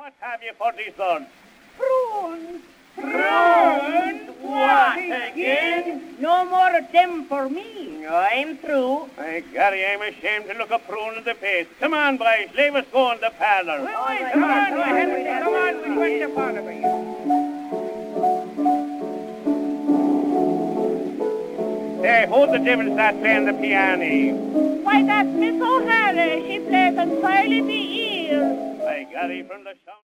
What have you for dessert? Prunes. Prunes? What again? No more of them for me. I'm through. By Gary, I'm ashamed to look a prune in the face. Come on, boys, leave us go in the parlour. Come on, we went to parlour. Hey, who the devil's that playing the piano? Why, that's Miss O'Hara. She plays on Silent Ear. By Gary, from the sound.